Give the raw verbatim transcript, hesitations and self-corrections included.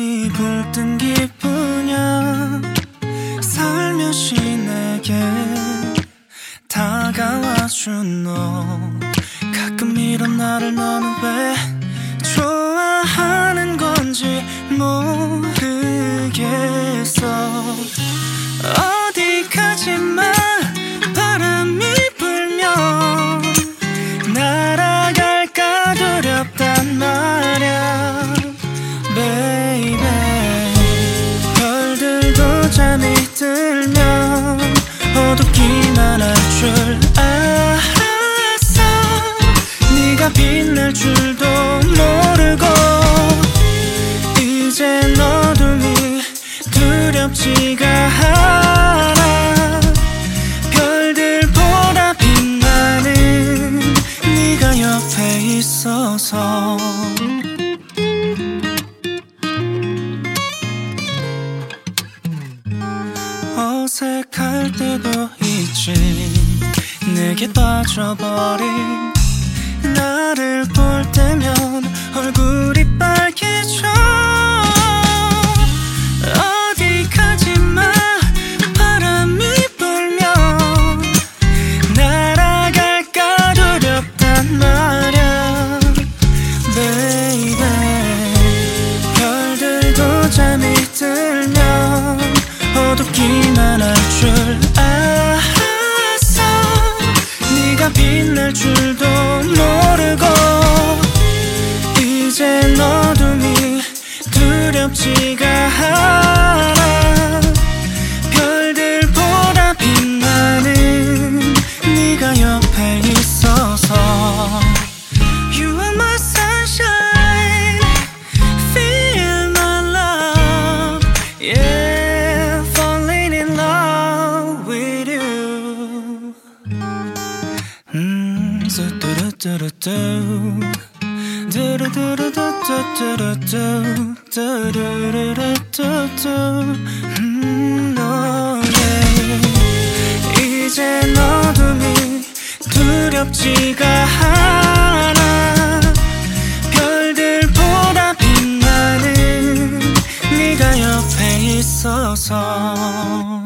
바람이 불뜬 기분이야. 살며시 내게 다가와준 너. 가끔 이런 나를 너는 왜 좋아하는 건지 모르겠어. 어디 가지마 바람이 불면 날아갈까 두렵단 말야 baby. 별들도 잠이 들면 어둡기만 할 줄 알았어. 네가 빛날 줄도 모르고 이젠 어둠이 두렵지가 않아. 별들보다 빛나는 네가 옆에 있어서. 어색할 때도 있지. 내게 빠져버린 나를 볼 때면 얼굴이 빨개져. 어디 가지마 바람이 불면 날아갈까 두렵단 말야 baby. 별들도 잠이 들면 어둡기만 할 줄 알았어. 네가 빛날 줄도 모르고 이젠 어둠이 두렵지가 않아. 별들보다 빛나는 네가 옆에 있어서. You are my sunshine, feel my love, yeah, falling in love with you. 음, 뚜루뚜루뚜 두루두루두두두두두 두루루루뚜뚜. 음, oh yeah. 이젠 어둠이 두렵지가 않아. 별들보다 빛나는 네가 옆에 있어서.